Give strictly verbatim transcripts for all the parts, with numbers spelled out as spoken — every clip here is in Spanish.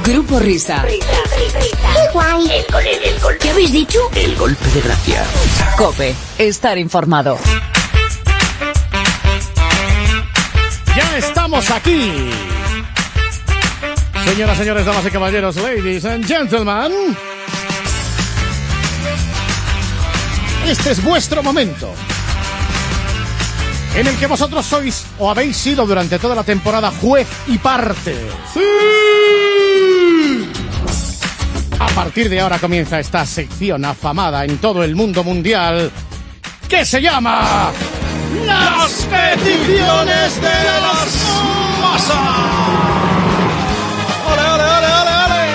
Grupo Risa. Risa, risa, risa. ¡Qué guay! El gol, el, el gol. ¿Qué habéis dicho? El golpe de gracia. COPE. Estar informado. Ya estamos aquí. Señoras, señores, damas y caballeros, ladies and gentlemen. Este es vuestro momento, en el que vosotros sois o habéis sido durante toda la temporada juez y parte. ¡Sí! A partir de ahora comienza esta sección afamada en todo el mundo mundial que se llama Las Peticiones de las Masas. ¡Ole, ole, ole, ole, ole!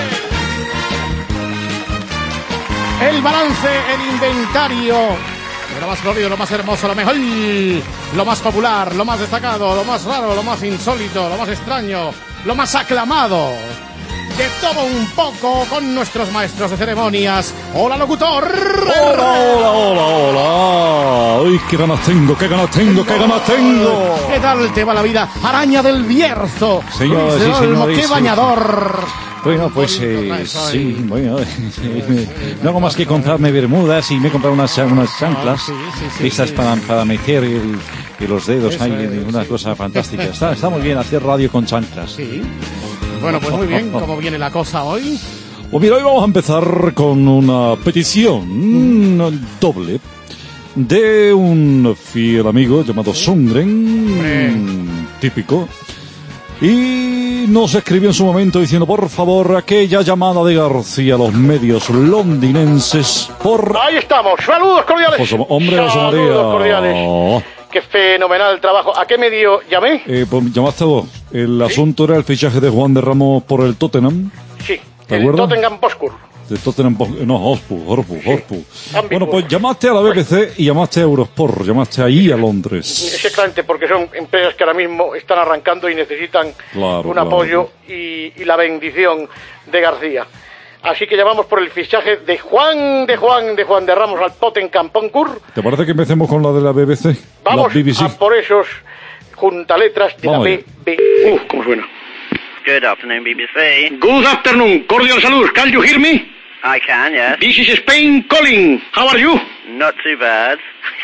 El balance, el inventario de lo más florido, lo más hermoso, lo mejor, lo más popular, lo más destacado, lo más raro, lo más insólito, lo más extraño, lo más aclamado. De todo un poco con nuestros maestros de ceremonias. ¡Hola, locutor! ¡Hola, hola, hola, hola! ¡Uy, qué ganas tengo, qué ganas tengo, qué ganas tengo! ¿Qué tal te va la vida? Araña del Bierzo. Señor, sí, señor. ¡Qué sí. bañador! Bueno, pues eh, sí, bueno, no hago más que comprarme bermudas y me he comprado unas, unas chanclas, ah, sí, sí, sí, estas sí. Para, para meter el, y los dedos Eso ahí, es. una cosa fantástica. Está, está muy bien hacer radio con chanclas. Sí. Bueno, pues muy bien. ¿Cómo viene la cosa hoy? Pues mira, hoy vamos a empezar con una petición mm. doble de un fiel amigo llamado Sundgren, típico, y nos escribió en su momento diciendo, por favor, aquella llamada de García a los medios londinenses por... Ahí estamos, saludos cordiales. José, hombre, José María. Saludos cordiales. Qué fenomenal trabajo. ¿A qué medio llamé? Eh, pues llamaste vos. El ¿Sí? asunto era el fichaje de Juan de Ramos por el Tottenham. Sí, ¿Te el acuerdas? Tottenham Hotspur. De Tottenham, no, Hotspur, Hotspur, Hotspur. Sí. Bueno, pues llamaste a la B B C y llamaste a Eurosport, llamaste ahí a Londres. Exactamente, porque son empresas que ahora mismo están arrancando y necesitan claro, un claro. apoyo y, y la bendición de García. Así que llamamos por el fichaje de Juan de Juan de Juan de Ramos al Tottenham Hotspur. ¿Te parece que empecemos con la de la B B C? Vamos la B B C. a por esos juntaletras de Vamos la allá. B B C. Uh, ¿cómo suena? Good afternoon, B B C. Good afternoon, cordial salud. Can you hear me? I can, yes. This is Spain calling. How are you? Not too bad.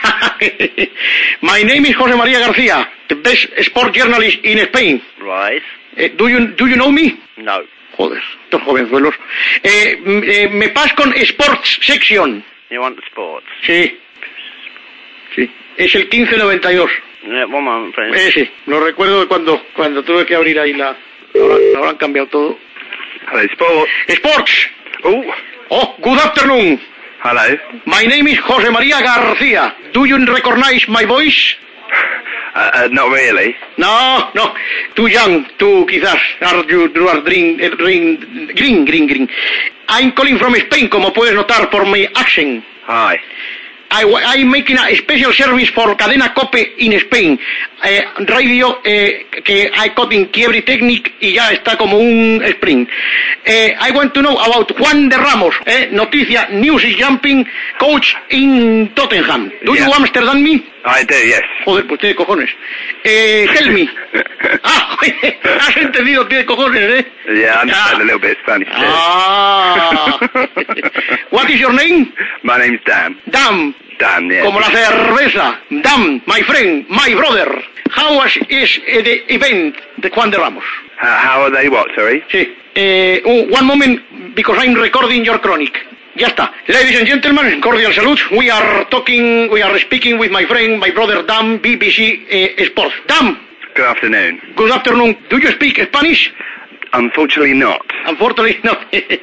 My name is José María García, the best sport journalist in Spain. Right. Uh, do you do you know me? No. Joder, estos jovenzuelos. Eh, eh, me pas con Sports Section. You want the sports? Sí. Sí. Es el quince noventa y dos. Yeah, one moment, please. Eh, sí. Lo recuerdo de cuando, cuando tuve que abrir ahí la... Ahora, ahora han cambiado todo. Hello, sports. Sports. Oh. Oh, good afternoon. Hello. My name is José María García. Do you recognize my voice? Uh, uh, not really. No, no. Too young, too quizás. Are you, you are drink, uh, drink, green, green, green. I'm calling from Spain, como puedes notar por mi accent. Hi. I, I'm making a special service for Cadena Cope in Spain. Eh, radio eh, que I got in Quiebre Technic y ya está como un spring. Eh, I want to know about Juan de Ramos. Eh, noticia, news is jumping, coach in Tottenham. Do Yeah. you Amsterdam me? I do, yes. Joder, pues tiene cojones. Eh, tell me. Ah, has entendido, tiene cojones, ¿eh? Yeah, I understand Ah. a little bit of Spanish too. Ah. What is your name? My name's Dan. Dan. Dan, yeah. Como la cerveza. Dan, my friend, my brother. How was is uh, the event de Juan de Ramos? How, how are they what, sorry? Sí. Eh, uh, one moment, because I'm recording your chronic. Ya está. Ladies and gentlemen, cordial salute. We are talking, we are speaking with my friend, my brother Dan, B B C uh, Sports. Dan, Good afternoon. good afternoon. Do you speak Spanish? Unfortunately not. Unfortunately, no.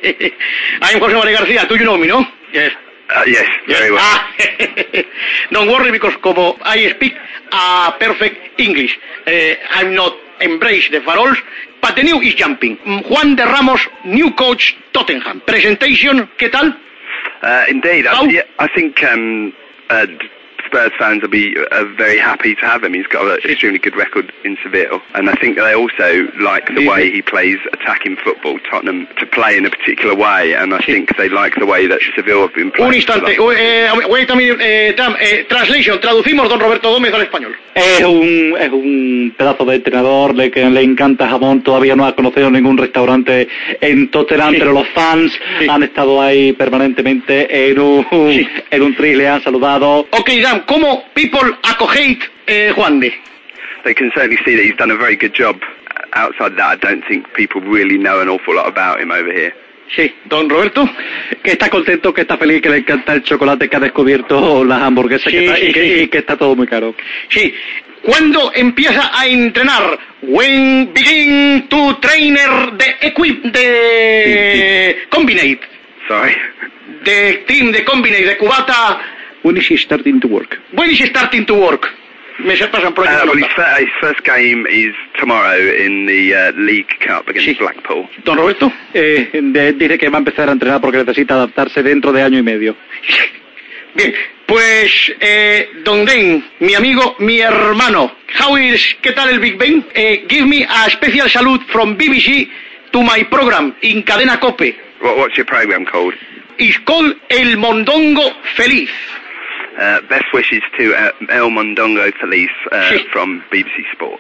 I'm José María García. Do you know me, no? Yes. Uh, yes, very well. Ah, don't worry, because como I speak a perfect English, uh, I'm not embrace the farols, but the new is jumping. Juan de Ramos, new coach, Tottenham. Presentation, ¿qué tal? Uh, indeed. How? I, yeah, I think um, uh, Spurs fans will be uh, very happy to have him. He's got an extremely good record in Seville, and I think they also like the way he plays attacking football. Tottenham to play in a particular way, and I think they like the way that Seville have been playing. Un instante, eh, wait a minute, eh, Tam, eh, translation, traducimos don Roberto Gómez al español. Es un, es un pedazo de entrenador, le, que le encanta jamón, todavía no ha conocido ningún restaurante en Tottenham, sí. Pero los fans sí. Han estado ahí permanentemente en un, sí. En un tri, le han saludado. Ok, Dan, ¿cómo people acogate eh, Juan de? They can certainly see that he's done a very good job. Outside that, I don't think people really know an awful lot about him over here. Sí, don Roberto. Que está contento, que está feliz, que le encanta el chocolate, que ha descubierto las hamburguesas, sí, que está, sí, y, que, sí. Y que está todo muy caro. Sí. ¿Cuándo empieza a entrenar? When begin to trainer the equip the combinate. Sorry. The team, the combinate, the cubata. When is he starting to work? When is he starting to work? Me se pasan por uh, well, his, first, his first game is tomorrow in the uh, League Cup against sí. Blackpool. Don Roberto. Eh, de, dice que va a empezar a entrenar porque necesita adaptarse dentro de año y medio. Bien, pues, eh, Don Den, mi amigo, mi hermano, how is, ¿qué tal el Big Ben? Eh, give me a special salute from B B C to my program in Cadena Cope. What, what's your program called? It's called El Mondongo Feliz. Uh, best wishes to uh, El Mondongo Feliz uh, sí. From B B C Sport.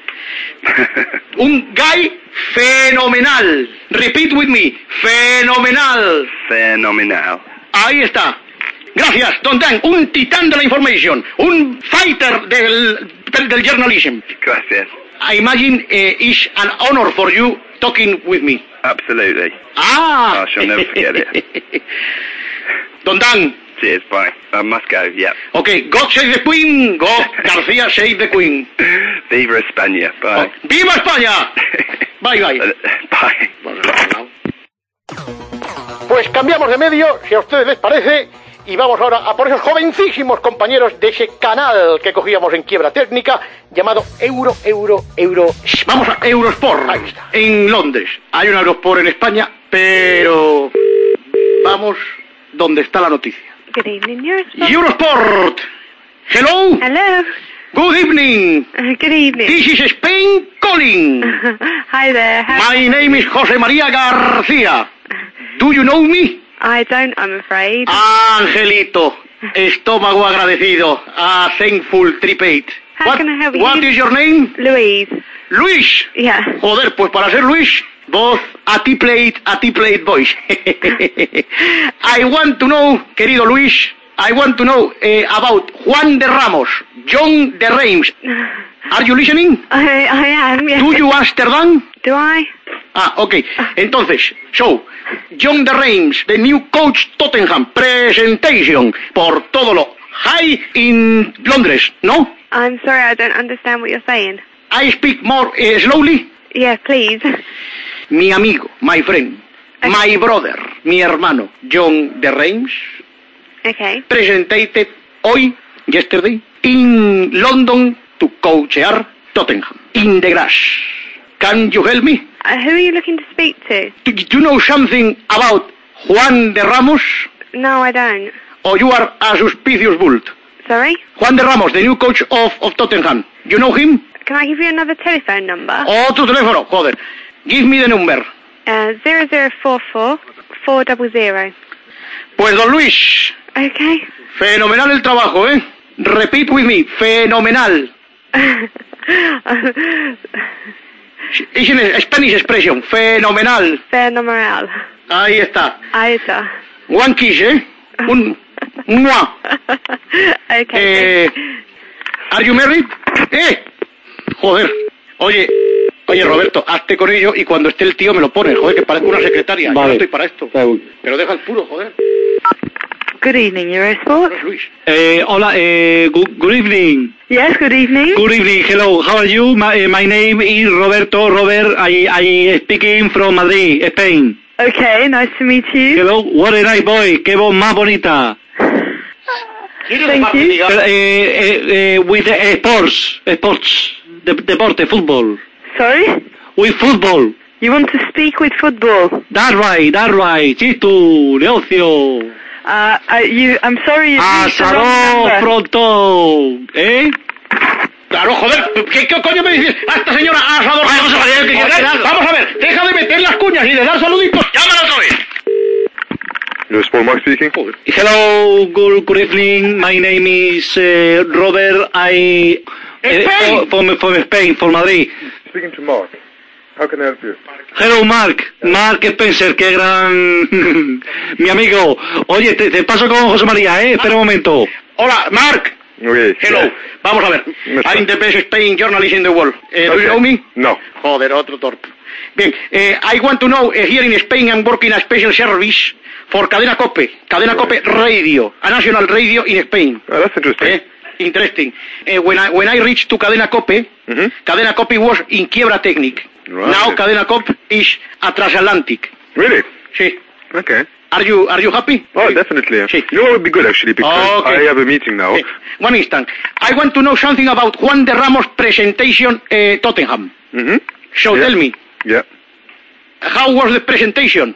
Un guy fenomenal. Repeat with me. Fenomenal. Fenomenal. Ahí está. Gracias, Don Dan. Un titán de la information. Un fighter del, del, del journalism. Gracias. I imagine uh, it's an honor for you talking with me. Absolutely. Ah. I shall never forget it. Don Dan. Cheers, bye. I must go, yeah. Okay, God save the Queen, God García save the Queen. Viva España, bye. Oh, ¡Viva España! Bye, bye. Bye. Pues cambiamos de medio, si a ustedes les parece, y vamos ahora a por esos jovencísimos compañeros de ese canal que cogíamos en Quiebra Técnica, llamado Euro, Euro, Euro... Vamos a Eurosport, ahí está. En Londres. Hay un Eurosport en España, pero... Vamos donde está la noticia. Good evening, Eurosport. Eurosport. Hello. Hello. Good evening. Uh, good evening. This is Spain calling. Hi there. How My name is José María García. Do you know me? I don't, I'm afraid. Angelito. Estómago agradecido. A thankful tripate. How what, can I help you? What is your name? Louise. Luis. Yeah. Joder, pues para ser Luis, both a T-plate, a T-plate boys. I want to know, querido Luis, I want to know uh, about Juan de Ramos, John de Reims. Are you listening? I, I am, yes. Do you Amsterdam? Do I? Ah, okay. Entonces, so, John de Reims, the new coach Tottenham, presentation por todo lo high in Londres, no? I'm sorry, I don't understand what you're saying. I speak more uh, slowly? Yeah, please. Mi amigo, my friend, okay. My brother, mi hermano, John de Reims, okay. Presented hoy, yesterday, in London to coachear Tottenham, in the grass. Can you help me? Uh, who are you looking to speak to? Do, do you know something about Juan de Ramos? No, I don't. Or you are a suspicious bull? Sorry? Juan de Ramos, the new coach of, of Tottenham. You know him? Can I give you another telephone number? Otro teléfono, joder. Give me the number. Uh, zero zero four four four double zero. Pues don Luis. Okay. Fenomenal el trabajo, ¿eh? Repeat with me. Fenomenal. Es en Spanish expression. Fenomenal. Fenomenal. Ahí está. Ahí está. One kiss, ¿eh? Un... Mua. Okay. Eh, are you married? Eh. Joder. Oye. Oye, Roberto, hazte con ello y cuando esté el tío me lo pones, joder, que parezco una secretaria. Vale. Yo no estoy para esto. Pero deja el puro, joder. Good evening, Eurosport. Luis. Eh, hola, eh, good, good evening. Yes, good evening. Good evening, hello, how are you? My, uh, my name is Roberto, Robert, I, I speaking from Madrid, Spain. Okay, nice to meet you. Hello, what a nice boy, qué voz más bonita. Thank you. Uh, uh, uh, with uh, sports, sports, de, deporte, fútbol. Sorry? With football. You want to speak with football? That's right, that's right. Chistu, negocio. Uh, I, you, I'm sorry you reached the Hasta wrong luego, number. pronto. ¿Eh? Claro, joder, ¿qué, qué coño me dices? A esta señora asador. Vamos a ver, vamos a ver, deja de meter las cuñas y de dar saluditos. Llámala otra vez. You're Sport Mark speaking. Hello, good, good evening. My name is uh, Robert. I Spain. uh, from, from Spain, from Madrid. Speaking to Mark. How can I help you? Hello, Mark. Mark Spencer, qué gran... Mi amigo. Oye, te, te paso con José María, ¿eh? Espera un momento. Hola, Mark. Okay. Hello. Yes. Vamos a ver. Mister I'm the best Spain journalist in the world. Uh, Do Okay. you know me? No. Joder, otro torpe. Bien, eh, I want to know, uh, here in Spain I'm working a special service for Cadena Cope. Cadena Cope Radio, a national radio in Spain. Oh, that's interesting. Eh? Interesting. Uh, when I when I reached to Cadena Cope, Mhm. Cadena Cope was in quiebra technic. Right. Now Cadena Cope is a transatlantic. Really? Sí. Okay. Are you are you happy? Oh, definitely. Sí. You know what would be good actually because Okay. I have a meeting now. Eh, One instant. I want to know something about Juan de Ramos' presentation uh, Tottenham. Mhm. So Yeah. tell me, Yeah. how was the presentation?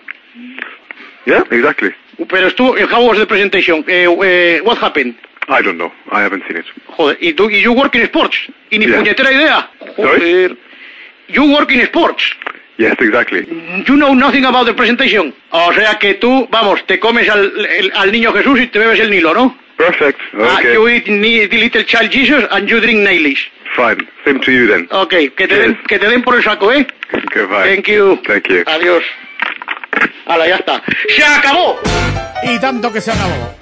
Yeah, exactly. Pero estuvo, eh, how was the presentation? Eh, eh, what happened? I don't know. I haven't seen it. Joder, ¿y tú, y you work in sports? ¿Y ni Yeah. puñetera idea? Sorry? Joder. You work in sports. Yes, exactly. You know nothing about the presentation. O sea que tú, vamos, te comes al, el- al niño Jesús y te bebes el Nilo, ¿no? Perfect. Ah, Okay. you eat ni- the little child Jesus and you drink Nailis. Fine. Same to you then. Ok, que te, den, Yes. que te den por el saco, ¿eh? Okay, bye. Thank you. Thank you. Adiós. Hala, ya está. ¡Se acabó! Y tanto que se acabó.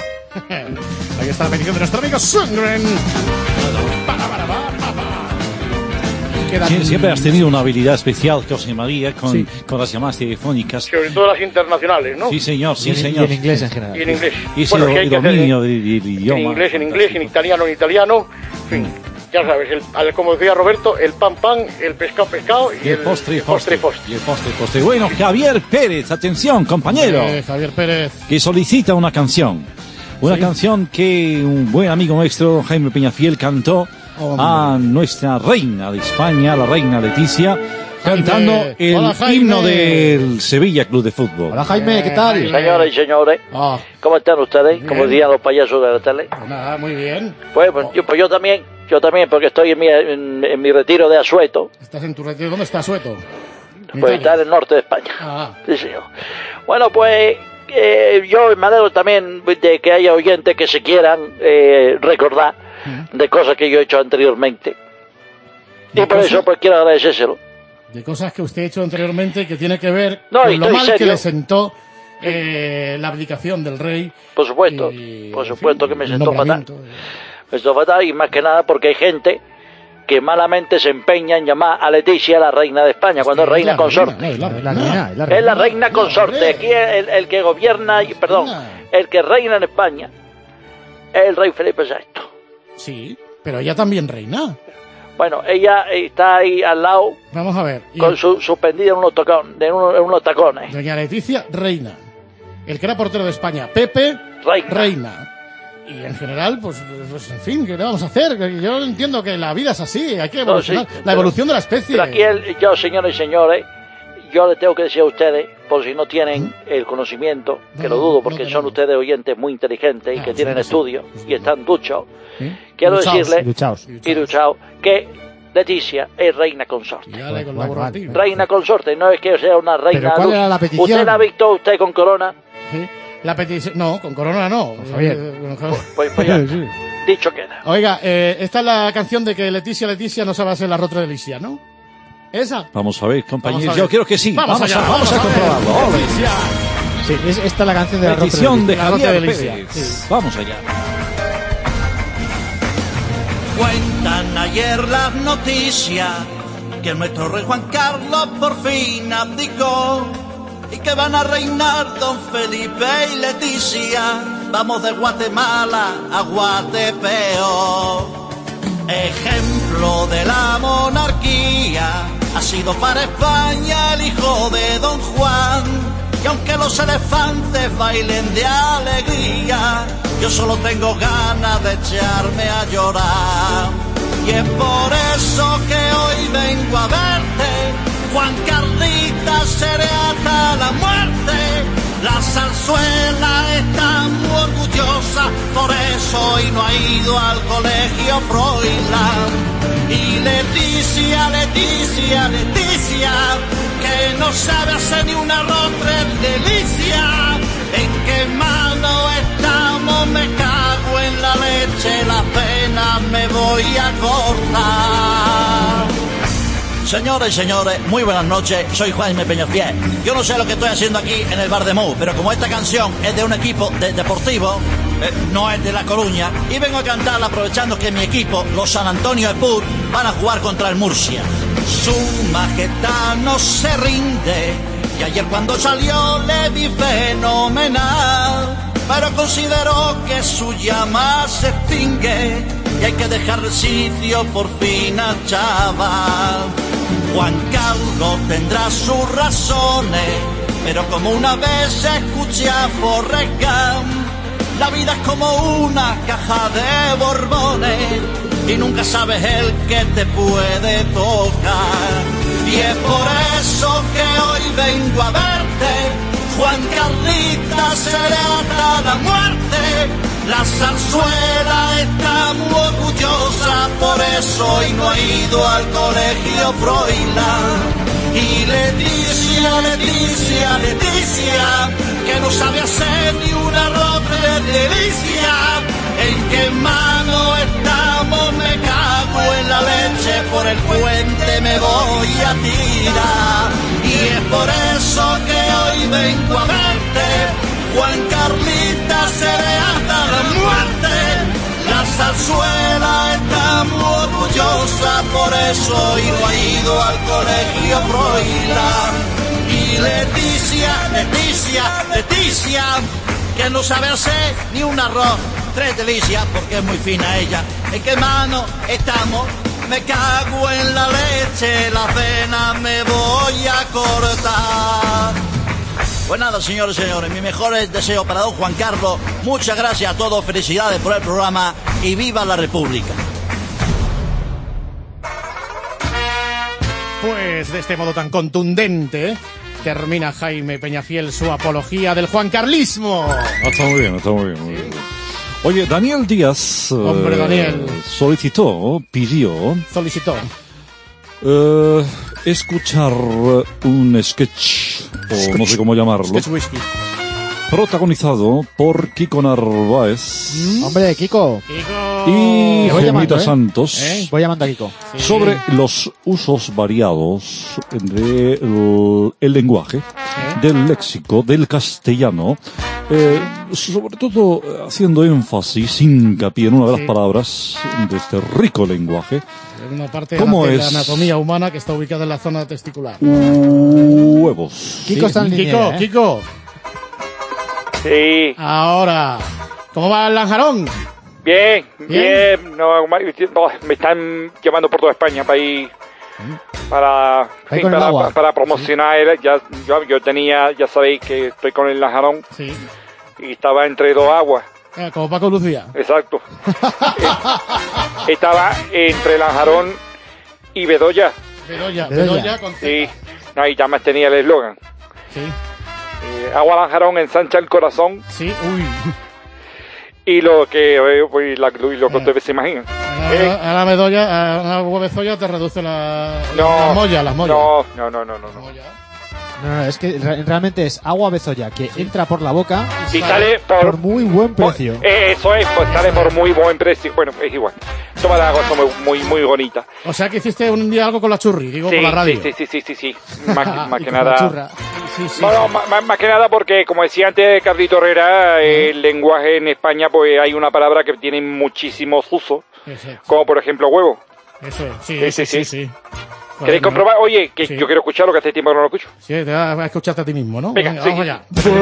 Ahí está la petición de nuestro amigo Sundgren. Para, para, para, para. Quedan- Sie- Siempre has tenido una habilidad especial, José María, con, Sí. con las llamadas telefónicas. Sobre todo las internacionales, ¿no? Sí, señor, sí, Y en, y señor. en inglés en general. Y en inglés. Y ese Bueno, do- ¿qué hay que hacer? dominio En del, del idioma. inglés, en inglés, en fantástico. italiano, en italiano. En fin, ya sabes, el, al- como decía Roberto, el pan, pan, el pescado, pescado y Y el postre, el postre, postre. Y el postre, postre. Bueno, Javier Pérez, atención, compañero, Eh, Javier Pérez. que solicita una canción. Una Sí. canción que un buen amigo nuestro, Jaime Peñafiel, cantó Hombre. a nuestra reina de España, la reina Leticia, Jaime. cantando el Hola, Jaime. himno del Sevilla Club de Fútbol. Hola Jaime, ¿qué tal? Jaime. Señoras y señores, Ah, ¿cómo están ustedes? Como Bien. dirían los payasos de la tele. pues nada, muy bien. Pues, pues, yo, pues yo también, yo también, porque estoy en mi, en, en mi retiro de Asueto, Estás en tu retiro. ¿Dónde está Sueto? En pues Italia. está en el norte de España. Ah, Sí, señor. Bueno, pues eh, yo me alegro también de que haya oyentes que se quieran eh, recordar de cosas que yo he hecho anteriormente. Y ¿De por cosas? eso pues quiero agradecérselo. de cosas que usted ha hecho anteriormente que tiene que ver No, y con lo estoy mal que serio. le sentó eh, la abdicación del rey. Por supuesto, y, por en supuesto fin, que me el siento fatal. nombramiento. Me siento fatal y más que nada porque hay gente que malamente se empeña en llamar a Leticia la reina de España, cuando es reina la consorte. reina, no, es la Es la reina. reina, es la Es la reina. reina consorte. Aquí el, el que gobierna, y- perdón, el que reina en España es el rey Felipe sexto. Sí, pero ella también reina. Bueno, ella está ahí al lado Vamos a ver. y con su suspendida en unos, tocon- en unos, en unos tacones. Doña Leticia, reina. El que era portero de España, Pepe, Reina. reina. Y en general, pues, pues en fin, ¿qué le vamos a hacer? Que Yo entiendo que la vida es así, hay que No, sí, evolucionar. la pero- evolución de la especie. Pero aquí el- yo, señores y señores, yo les tengo que decir a ustedes, por si no tienen el conocimiento, que No, lo dudo no porque tenemos. son ustedes oyentes muy inteligentes y Ah, que sí, tienen sí. estudios y están duchos, ¿Sí? quiero Luchaos, decirle Luchaos. y duchados que Leticia es reina consorte. Ya le Bueno, colaboro a ti. bueno, Reina consorte, no es que sea una reina. ¿Pero cuál luz. era la petición? ¿Usted la ha visto usted con corona? Sí. La petición. No, con Corona no. Javier. Eh, con Javier. Pues, pues ya, Sí. dicho queda. Oiga, eh, esta es la canción de que Leticia, Leticia no sabe hacer la rotra de Leticia, ¿no? ¿Esa? Vamos a ver, compañeros. Vamos a ver. Yo creo que sí. Vamos, allá, a, vamos a ver. comprobarlo. Ole. Leticia. Sí, es, esta es la canción de la Petición de La Javier Rosa de Alicia, Pérez. sí. Vamos allá. Cuentan ayer las noticias que nuestro rey Juan Carlos por fin abdicó y que van a reinar don Felipe y Leticia. Vamos de Guatemala a Guatepeo. Ejemplo de la monarquía ha sido para España el hijo de don Juan. Y aunque los elefantes bailen de alegría, yo solo tengo ganas de echarme a llorar. Y es por eso que hoy vengo a verte, Juan Carlita, seré hasta la muerte. La zarzuela está muy orgullosa, por eso hoy no ha ido al colegio Froilán. Y Leticia, Leticia, Leticia, que no sabe hacer ni un arroz tres delicia. ¿En qué mano estamos? Me cago en la leche, la pena me voy a cortar. Señores y señores, muy buenas noches, soy Jaime Peñafiel. Yo no sé lo que estoy haciendo aquí en el Bar de Mou, pero como esta canción es de un equipo de deportivo, eh, no es de La Coruña, y vengo a cantarla aprovechando que mi equipo, los San Antonio Spurs, van a jugar contra el Murcia. Su majestad no se rinde, y ayer cuando salió le vi fenomenal, pero consideró que su llama se extingue y hay que dejarle sitio por fin al chaval. Juan Carlos tendrá sus razones, pero como una vez escuché a Forrest Gump, la vida es como una caja de borbones y nunca sabes el que te puede tocar. Y es por eso que hoy vengo a verte, Juan Carlita, será hasta la muerte. La zarzuela está muy orgullosa, por eso hoy no ha ido al colegio Froilán. Y Leticia, Leticia, Leticia, que no sabe hacer ni un arroz de delicia. ¿En qué mano estamos? Me cago en la leche, por el puente me voy a tirar. Y es por eso que hoy vengo a verte, Juan Carlita, seré hasta la muerte. La zarzuela está muy orgullosa, por eso hoy no ha ido al colegio Froilán. Y Leticia, Leticia, Leticia, que no sabe hacer ni un arroz tres delicias, porque es muy fina ella. ¿En qué mano estamos? Me cago en la leche, la pena me voy a cortar. Pues nada, señores y señores, mi mejor deseo para don Juan Carlos. Muchas gracias a todos, felicidades por el programa y viva la República. Pues de este modo tan contundente termina Jaime Peñafiel su apología del juancarlismo. Ah, está muy bien, está muy bien. Muy bien. Oye, Daniel Díaz Hombre, eh, Daniel. solicitó, pidió... Solicitó. Eh, escuchar un sketch, o no sé cómo llamarlo, Sketch whisky. protagonizado por Kiko Narváez. ¿Mm? Hombre, Kiko. Kiko. Y Voy llamando, Gemita ¿eh? Santos. ¿Eh? Voy llamando a Kiko. Sí. Sobre los usos variados del el lenguaje, ¿Eh? del léxico, del castellano, eh, sobre todo haciendo énfasis, hincapié en una de las Sí. palabras de este rico lenguaje. Una parte ¿Cómo de la es? anatomía humana que está ubicada en la zona testicular. Huevos. Kiko Sí. está en Kiko, línea, ¿eh? Kiko. Sí, Ahora, ¿cómo va el lanjarón? bien, Bien. bien. No, no, me están llamando por toda España para ir, para, Ahí sí, con el para, agua. para, para promocionar. el- Ya, yo, yo tenía, ya sabéis que estoy con el Lanjarón Sí. y estaba entre dos aguas. Eh, como Paco Lucía. Exacto. Eh, estaba entre Lanjarón y Bedoya. Bedoya, Bedoya. Bedoya con Sí, Z. no, y ya más tenía el eslogan. Sí. Eh, agua Lanjarón ensancha el corazón Sí, uy. y lo que, eh, pues, la- lo que ustedes se imaginan. Eh, A la Bedoya, a una huevezoya te reduce la, No, las mollas, las mollas. no, no, no, no, no. no. Molla. No, no, es que re- realmente es agua bezoya que entra por la boca Y sale por, por muy buen por- precio. eh, eso es, pues sale por muy buen precio. Bueno, es igual. Toma la agua, son muy, muy, muy bonitas. O sea que hiciste un día algo con la churri, digo, Sí, por la radio. sí, sí, sí, sí, sí. Más, que- más Y que con la nada. churra. Sí, sí, No, no, sí. más, más- más que nada porque, como decía antes Carlito Herrera, eh, el lenguaje en España, pues hay una palabra que tiene muchísimos usos, Eso, como por ejemplo huevo. eso, sí, Sí, sí, sí, sí, sí. sí. ¿Queréis Bueno, comprobar? Oye, que Sí. yo quiero escucharlo, que hace tiempo que no lo escucho. Sí, te vas a escucharte a ti mismo, ¿no? Venga, sí. vamos allá.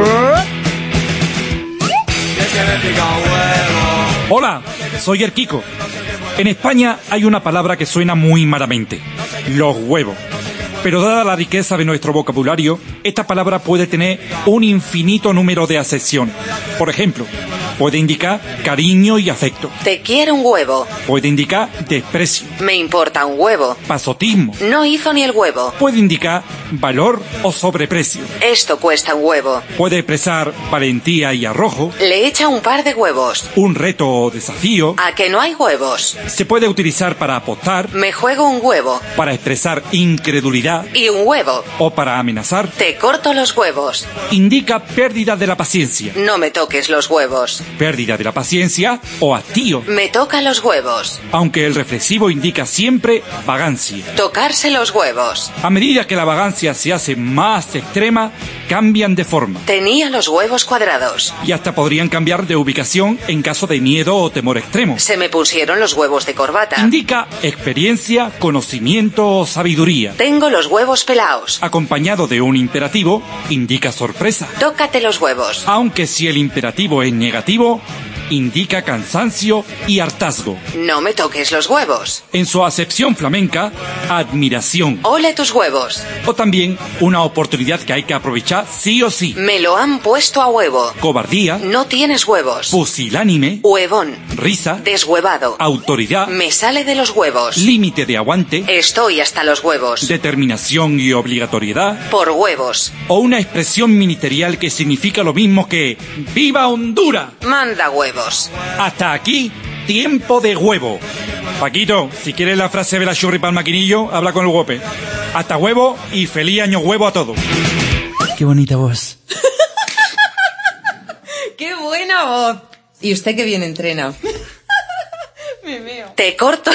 Hola, soy el Kiko. En España hay una palabra que suena muy malamente, los huevos. Pero dada la riqueza de nuestro vocabulario, esta palabra puede tener un infinito número de acepciones. Por ejemplo, Puede indicar cariño y afecto. Te quiero un huevo. Puede indicar desprecio. Me importa un huevo. Pasotismo. No hizo ni el huevo. Puede indicar valor o sobreprecio. Esto cuesta un huevo. Puede expresar valentía y arrojo. Le echa un par de huevos. Un reto o desafío. ¿A que no hay huevos? Se puede utilizar para apostar. Me juego un huevo. Para expresar incredulidad. Y un huevo. O para amenazar. Te corto los huevos. Indica pérdida de la paciencia. No me toques los huevos. Pérdida de la paciencia o hastío. Me toca los huevos. Aunque el reflexivo indica siempre vagancia. Tocarse los huevos. A medida que la vagancia se hace más extrema, cambian de forma. Tenía los huevos cuadrados. Y hasta podrían cambiar de ubicación en caso de miedo o temor extremo. Se me pusieron los huevos de corbata. Indica experiencia, conocimiento o sabiduría. Tengo los huevos pelaos. Acompañado de un imperativo, indica sorpresa. Tócate los huevos. Aunque si el imperativo es negativo, indica cansancio y hartazgo. No me toques los huevos. En su acepción flamenca, admiración. Ole tus huevos. O también una oportunidad que hay que aprovechar sí o sí. Me lo han puesto a huevo. Cobardía. No tienes huevos. Pusilánime. Huevón. Risa. Deshuevado. Autoridad. Me sale de los huevos. Límite de aguante. Estoy hasta los huevos. Determinación y obligatoriedad. Por huevos. O una expresión ministerial que significa lo mismo que ¡Viva Honduras! Manda huevos. Hasta aquí, tiempo de huevo. Paquito, si quieres la frase de la churri para el maquinillo, habla con el guape. Hasta huevo y feliz año huevo a todos. Qué bonita voz. ¡Qué buena voz! Y usted que bien entrena. Me meo. Te corto.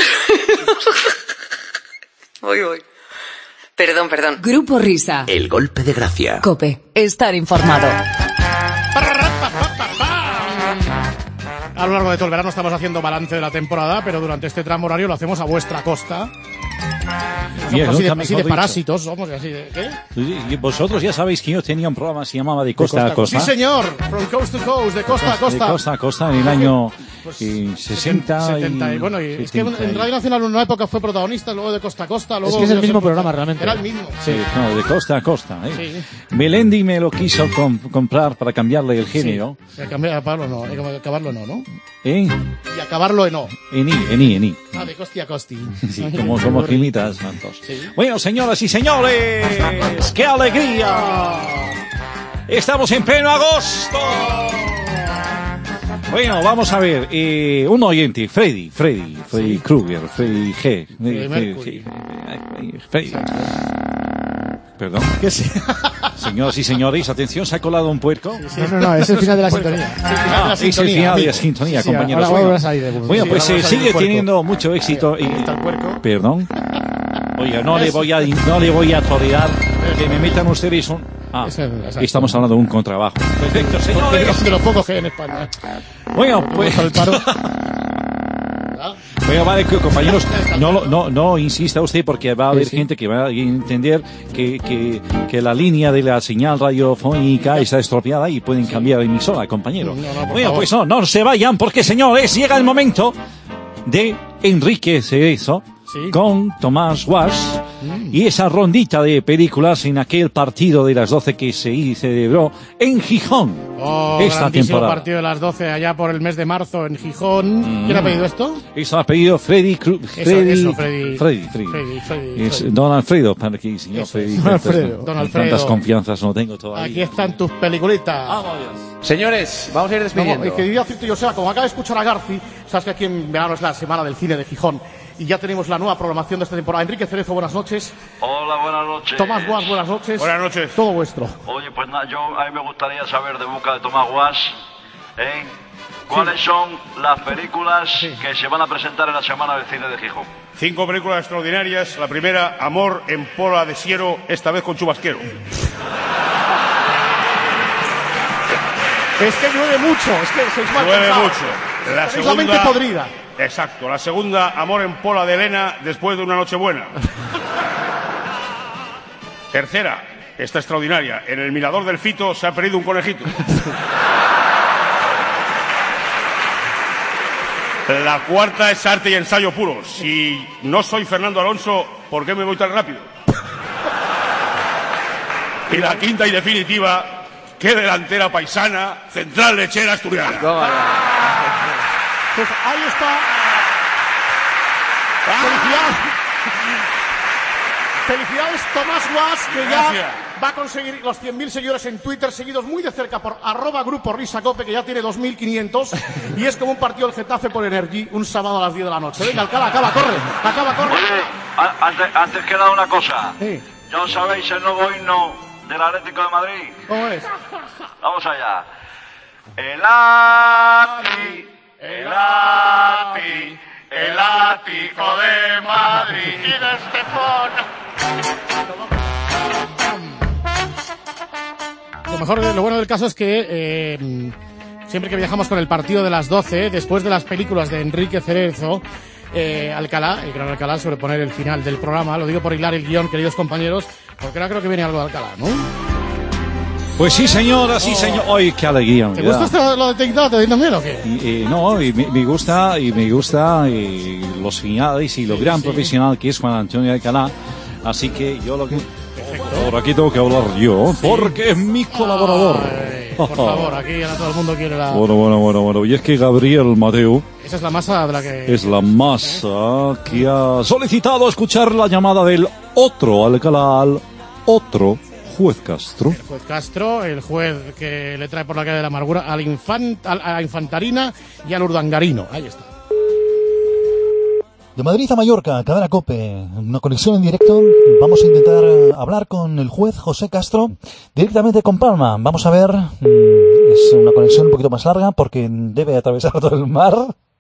Voy, voy. Perdón, perdón. Grupo Risa. El golpe de gracia. COPE. Estar informado. A lo largo de todo el verano estamos haciendo balance de la temporada, pero durante este tramo horario lo hacemos a vuestra costa. Bien, somos así, nunca de, así mejor de dicho. parásitos, somos así de... ¿Qué? Y vosotros ya sabéis que yo tenía un programa que se llamaba De Costa, a Costa. Sí, señor. From coast to coast, de costa a costa. De Costa a Costa en el año Pues, eh, sesenta. setenta y, bueno, y es que en Radio Nacional en una época fue protagonista, luego de costa a costa, luego... Es que es el no mismo sé, programa realmente. Era el mismo. Sí, no, De Costa a Costa. ¿eh? Sí. Melendi me lo quiso com- comprar para cambiarle el género. Sí. Y cambiar- acabarlo no, hay que acabarlo no, ¿no? ¿Eh? Y acabarlo en no. Eni, eni, eni. Ah, de costi a costi. Sí, como, como gimitas, santos. Bueno, señoras y señores, ¡qué alegría! Estamos en pleno agosto. Bueno, vamos a ver, eh, un oyente, Freddy, Freddy, Freddy Sí. Krueger, Freddy G. Freddy eh, Mercury. Freddy, Freddy. Perdón. ¿Qué sí? Señoras y señores, atención, se ha colado un puerco. No, no, no, es el final de la sintonía. Ah, es el final de la sintonía, Sí, sí, compañeros. ahora Bueno, vuelves ahí de- bueno, sí, pues ahora eh, vamos a ir sigue del puerco. teniendo mucho éxito. Y, Está el puerco. perdón. Oye, no le voy a, no le voy a tolerar que me metan ustedes un... Ah, estamos hablando de un contrabajo. Perfecto, señores. De los pocos que hay en España. Bueno, pues... el paro. Bueno, vale, que, compañeros, no, lo- no, no insista usted porque va a haber Sí, sí. gente que va a entender que, que, que la línea de la señal radiofónica está estropeada y pueden cambiar de emisora, compañero. No, no, por Bueno, favor. pues no, no se vayan porque, señores, llega el momento de Enrique Cerezo Sí. con Tomás Guas y esa rondita de películas en aquel partido de las doce que se celebró en Gijón Oh, esta grandísimo temporada. partido de las doce allá por el mes de marzo en Gijón. ¿Quién ha pedido esto? Eso ha pedido Freddy Cruz. Freddy, eso, Freddy. Freddy, Freddy. Freddy, Freddy, Es Freddy. Don Alfredo, para que señor Eso Freddy. es. Don tantas- Alfredo. Don Alfredo. Tantas confianzas no tengo todavía. Aquí están tus peliculitas. Señores, vamos a ir despidiendo. Vamos, que quería decirte, Joseba, como acaba de escuchar a Garci, sabes que aquí en verano es la semana del cine de Gijón y ya tenemos la nueva programación de esta temporada. Enrique Cerezo, buenas noches. Hola, buenas noches. Tomás Guas, buenas noches. Buenas noches. Todo vuestro. Oye, pues nada, yo a mí me gustaría saber de boca de Tomás Guas, ¿eh? ¿Cuáles son las películas que se van a presentar en la Semana del Cine de Gijón? Cinco películas extraordinarias. La primera, Amor en Pola de Siero, esta vez con chubasquero. Es que llueve mucho, es que sois mal Llueve pensados. mucho. La Tenéis la mente segunda, podrida. exacto. La segunda, Amor en Pola de Elena, después de una noche buena. Tercera, esta extraordinaria. En el mirador del Fito se ha perdido un conejito. La cuarta es arte y ensayo puro. Si no soy Fernando Alonso, ¿por qué me voy tan rápido? Y la quinta y definitiva, qué delantera paisana, central lechera asturiana. Pues ahí está. Felicidades. Felicidades, Tomás Guas, que Gracias. ya va a conseguir los cien mil seguidores en Twitter, seguidos muy de cerca por arroba grupo Risa Cope, que ya tiene dos mil quinientos, y es como un partido del Getafe por Energy, un sábado a las diez de la noche. Venga, Alcalá, acaba, corre, acaba, corre. Oye, a- antes, antes que nada una cosa. Sí. ¿Ya os sabéis el nuevo himno del Atlético de Madrid? ¿Cómo es? Vamos allá. El Ati, el Ati, el Ático de Madrid y de Lo mejor, lo bueno del caso es que eh, siempre que viajamos con el partido de las doce, después de las películas de Enrique Cerezo, eh, Alcalá, el gran Alcalá, suele poner el final del programa. Lo digo por hilar el guión, queridos compañeros, porque ahora creo que viene algo de Alcalá, ¿no? Pues sí, señora, sí, señor. ¡Ay, qué alegría! ¿Te mira. gusta esto, lo de TikTok? ¿Te doy también o qué? Y, y no, y me, me gusta, y me gusta y los finales y lo Sí, gran sí. profesional que es Juan Antonio Alcalá. Así que yo lo que... Por aquí tengo que hablar yo, porque es mi colaborador. Ay, por favor, aquí ahora todo el mundo quiere la... Bueno, bueno, bueno, bueno. Y es que Gabriel Mateo Esa es la masa de la que... es la masa que ha solicitado escuchar la llamada del otro Alcalá, al otro juez Castro. El juez Castro, el juez que le trae por la calle de la amargura al infant, al- a la Infantarina y al Urdangarino. Ahí está. De Madrid a Mallorca, Cadena COPE, una conexión en directo. Vamos a intentar eh, hablar con el juez José Castro directamente con Palma. Vamos a ver, mm, es una conexión un poquito más larga porque debe atravesar todo el mar.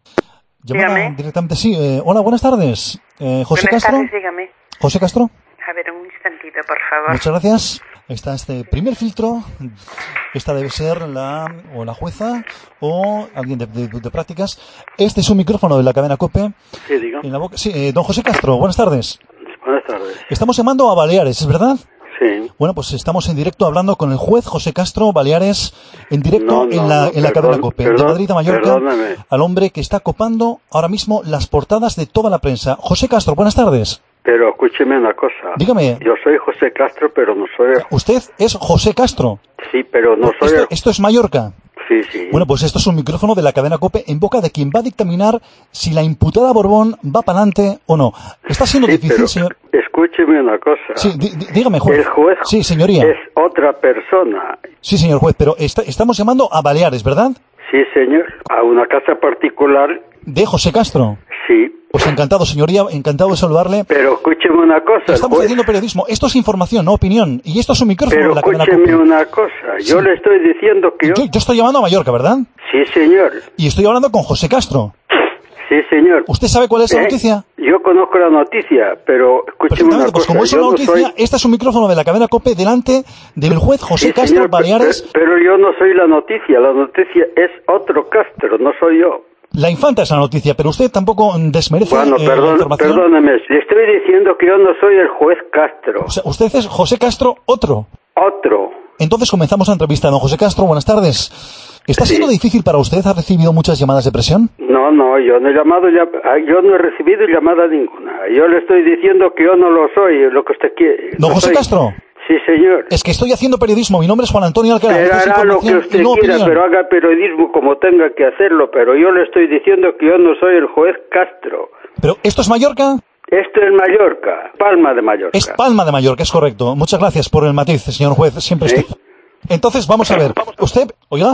Llamada Dígame. directamente, sí. eh, hola, buenas tardes. Eh, José Buenas Castro. tardes, dígame. José Castro. A ver, un instantito, por favor. Muchas gracias. Está este primer filtro. Esta debe ser la o la jueza o alguien de, de- de prácticas. Este es un micrófono de la cadena COPE. Sí, diga. En la boca. Sí, eh, don José Castro, buenas tardes. Buenas tardes. Estamos llamando a Baleares, ¿es verdad? Sí. Bueno, pues estamos en directo hablando con el juez José Castro Baleares en directo No, no, en la, no, en la perdón, cadena COPE de perdón, Madrid a Mallorca, perdóname. al hombre que está copando ahora mismo las portadas de toda la prensa. José Castro, buenas tardes. Pero escúcheme una cosa. Dígame. Yo soy José Castro, pero no soy... Usted es José Castro. Sí, pero no soy... Esto, esto es Mallorca. Sí, sí. Bueno, pues esto es un micrófono de la cadena COPE en boca de quien va a dictaminar si la imputada Borbón va para adelante o no. Está siendo Sí, difícil, pero señor. escúcheme una cosa. Sí, dí- dí- dígame, juez. El juez Sí, señoría. es otra persona. Sí, señor juez, pero está- estamos llamando a Baleares, ¿verdad? Sí, señor. A una casa particular. De José Castro. Sí. Pues encantado, señoría, encantado de saludarle. Pero escúcheme una cosa. el Estamos juez- haciendo periodismo. Esto es información, no opinión. Y esto es un micrófono Pero de la cadena escúcheme COPE. una cosa. Yo Sí. le estoy diciendo que yo... Yo, yo estoy llamando a Mallorca, ¿verdad? Sí, señor. Y estoy hablando con José Castro. Sí, señor. ¿Usted sabe cuál es la ¿Eh? noticia? Yo conozco la noticia, pero escúcheme una Perfectamente, pues cosa. como es yo una no noticia, soy... este es un micrófono de la cadena COPE delante del juez José Sí, Castro señor, pe- Baleares. pe- Pero yo no soy la noticia, la noticia es otro Castro, no soy yo. La infanta es la noticia, pero usted tampoco desmerece Bueno, eh, la perdón, información. perdóneme, le estoy diciendo que yo no soy el juez Castro, O sea, usted es José Castro, otro. otro. Entonces comenzamos la entrevista. Don José Castro, buenas tardes. ¿Está Sí. siendo difícil para usted? ¿Ha recibido muchas llamadas de presión? No, no, yo no he llamado, ya- ah, yo no he recibido llamada ninguna. Yo le estoy diciendo que yo no lo soy, lo que usted quiere. Don No José soy. Castro. Sí, señor. Es que estoy haciendo periodismo. Mi nombre es Juan Antonio Alcalá. Pero Esto es hará lo que información usted y no quiera, opinión. pero haga periodismo como tenga que hacerlo, pero yo le estoy diciendo que yo no soy el juez Castro. Pero ¿esto es Mallorca? Esto es Mallorca, Palma de Mallorca. Es Palma de Mallorca, es correcto. Muchas gracias por el matiz, señor juez. Siempre Sí. estoy... Entonces, vamos a ver. Usted, oiga,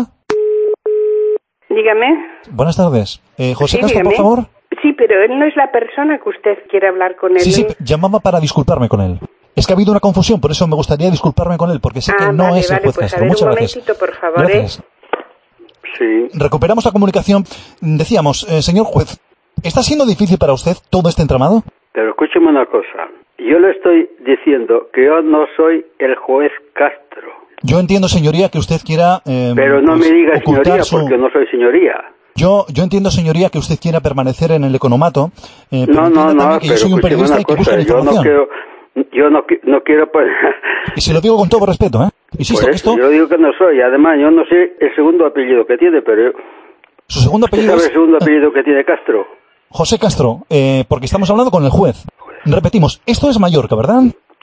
Dígame. buenas tardes. Eh, José Sí, Castro, por dígame. favor. Sí, pero él no es la persona que usted quiere hablar con él. Sí, sí, ¿eh? llamaba para disculparme con él. Es que ha habido una confusión, por eso me gustaría disculparme con él, porque sé que Ah, no vale, es el vale, juez pues Castro. a ver, Muchas un gracias. momentito, por favor, Gracias. Sí. Recuperamos la comunicación. Decíamos, eh, señor juez, ¿está siendo difícil para usted todo este entramado? Pero escúcheme una cosa. Yo le estoy diciendo que yo no soy el juez Castro. Yo entiendo, señoría, que usted quiera... eh, Pero no pues, me diga ocultar señoría, su- porque no soy señoría. Yo, yo entiendo, señoría, que usted quiera permanecer en el economato. eh, pero No, no, entienda no, también que pero yo soy un escúcheme periodista una y que busco cosa. la Yo no información. quiero... Yo no, qui- no quiero... pues, Y se lo digo con todo respeto, ¿eh? Insisto, por que eso, esto... yo digo que no soy. Además, yo no sé el segundo apellido que tiene, pero... yo- Su segundo ¿Usted apellido sabe es el segundo apellido que tiene Castro? José Castro, eh, porque estamos hablando con el juez. Repetimos, esto es Mallorca, ¿verdad?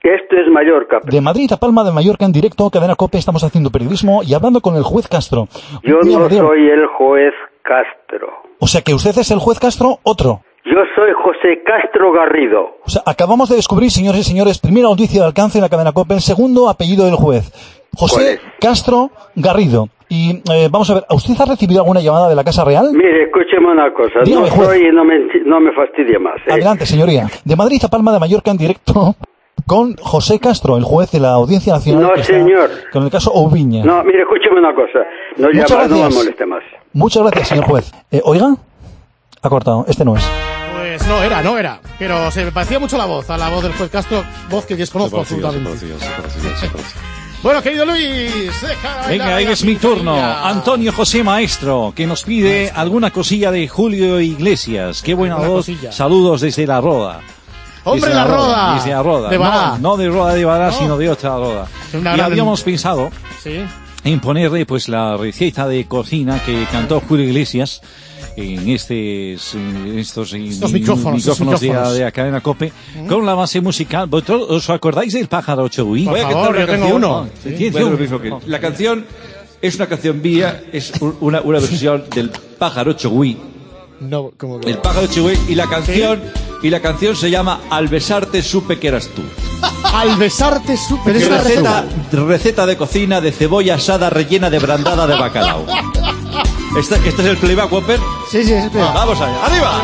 Esto es Mallorca. De Madrid a Palma de Mallorca en directo, Cadena COPE, estamos haciendo periodismo y hablando con el juez Castro. Yo Dígame, no dígame. soy el juez Castro. O sea que usted es el juez Castro, otro. Yo soy José Castro Garrido. O sea, acabamos de descubrir, señores y señores, primera noticia de alcance en la Cadena COPE, segundo apellido del juez. José Castro Garrido. Y eh, vamos a ver, ¿usted ha recibido alguna llamada de la Casa Real? Mire, escúcheme una cosa. Dígame, no juez. soy y no me, no me fastidie más. ¿eh? Adelante, señoría. De Madrid a Palma de Mallorca en directo con José Castro, el juez de la Audiencia Nacional. No, que está señor. Con el caso Oubiña. No, mire, escúcheme una cosa. No, Muchas llama, no me gracias. moleste más. Muchas gracias, señor juez. Eh, Oiga, ha cortado. Este no es. Pues no era, no era. Pero se me parecía mucho la voz, a la voz del juez Castro, voz que desconozco absolutamente. Bueno, querido Luis, deja, Venga, ahí es mi turno. Antonio José Maestro, que nos pide alguna cosilla de Julio Iglesias. Qué buena Una voz. cosilla. Saludos desde La Roda. ¡Hombre, Desde La Roda! Desde La Roda. De Bará. No, no de Roda de Bará, No. sino de otra Roda. Una Y gran- habíamos pensado Sí. en ponerle pues la receta de cocina que cantó Julio Iglesias en estos, en estos, en Estos micrófonos, estos micrófonos de, micrófonos. de la cadena COPE, con la base musical. ¿Vosotros os acordáis del pájaro Chogui? Por favor, yo tengo uno. Sí. Sí. ¿Quién- Bueno, lo quién- mismo que la canción es una canción mía, es un- una, una versión del pájaro Chogui. No, como que... El pájaro Chogui y la canción y la canción se llama Al besarte supe que eras tú. Al besarte supe Es que eras receta, tú. receta de cocina de cebolla asada rellena de brandada de bacalao. ¿Este, este es el playback, Whopper? Sí, sí, es peor. Vamos allá, arriba.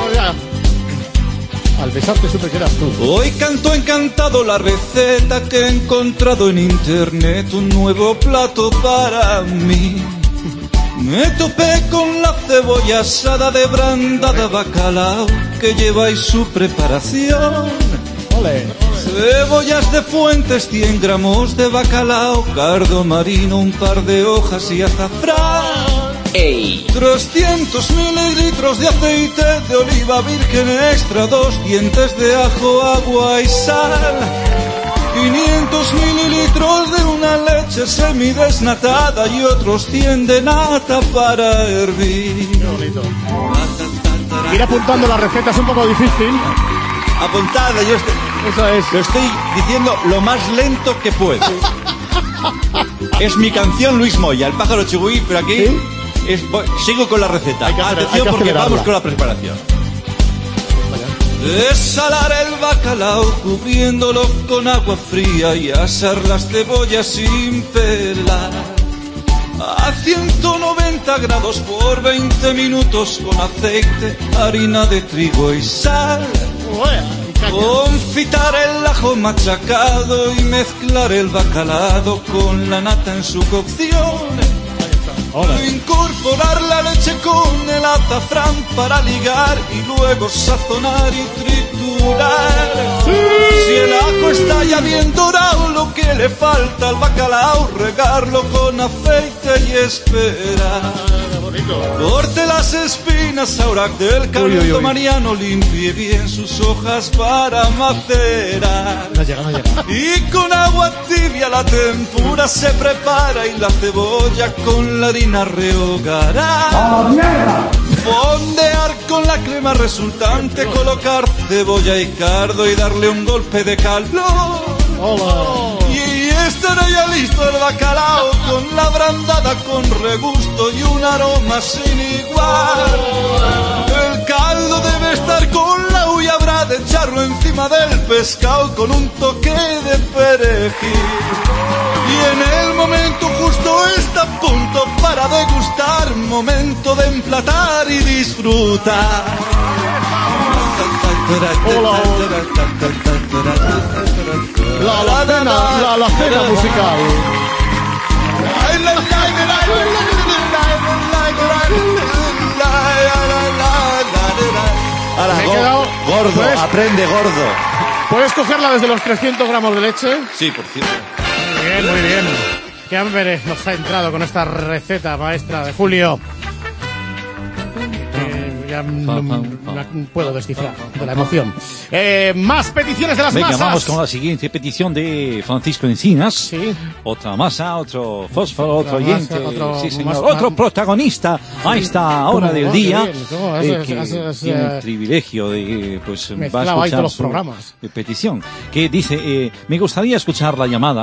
Al besarte supe que eras tú. Hoy canto encantado la receta que he encontrado en internet, un nuevo plato para mí. Me topé con la cebolla asada de brandada bacalao que lleváis su preparación. Ole. Cebollas de fuentes, cien gramos de bacalao, cardo marino, un par de hojas y azafrán. ¡Ey! trescientos mililitros de aceite de oliva virgen extra, dos dientes de ajo, agua y sal. quinientos mililitros de una leche semidesnatada y otros cien de nata para hervir. Qué bonito. Ir apuntando la receta es un poco difícil. Apuntada, yo estoy, Eso es. lo estoy diciendo lo más lento que puedo. Es mi canción Luis Moya, el pájaro chigüí, pero aquí ¿Sí? es, voy- sigo con la receta. Hay que hacer- Atención hay que porque acelerarla. vamos con la preparación. Desalar el bacalao cubriéndolo con agua fría y asar las cebollas sin pelar. A ciento noventa grados por veinte minutos con aceite, harina de trigo y sal. Confitar el ajo machacado y mezclar el bacalao con la nata en su cocción. Incorporar la leche con el azafrán para ligar y luego sazonar y triturar. Si el ajo está ya bien dorado, lo que le falta al bacalao, regarlo con aceite y esperar. Corte las espinas ahora del caldo mariano, limpie bien sus hojas para macerar. No llega, no llega. Y con agua tibia la tempura se prepara y la cebolla con la harina rehogará. Fondear con la crema resultante, colocar cebolla y cardo y darle un golpe de calor. Y estará ya listo el bacalao con la brandada con regusto y un aroma sin igual. El caldo debe estar con la y habrá de echarlo encima del pescado con un toque de perejil. Y en el momento justo está a punto para degustar, momento de emplatar y disfrutar. La la cena, la, la cena musical. Ahora, Me he go- quedado- gordo, ¿Puedes? aprende gordo. ¿Puedes cogerla desde los trescientos gramos de leche? Sí, por cierto. Muy bien, muy bien. Qué hambre nos ha entrado con esta receta maestra de Julio. Eh, ya no, no puedo descifrar de la emoción. Eh, más peticiones de las Venga, masas. vamos con la siguiente petición de Francisco Encinas. Sí. Otra masa, otro fósforo, otro Otra oyente, masa, otro sí, señor, más- otro protagonista a esta hora ¿Cómo? del Oh, día, qué bien, ¿cómo? eh, Has- que has- has, tiene eh, el privilegio de pues va a mezclado ahí escuchar todos los su programas. petición, que dice, eh, me gustaría escuchar la llamada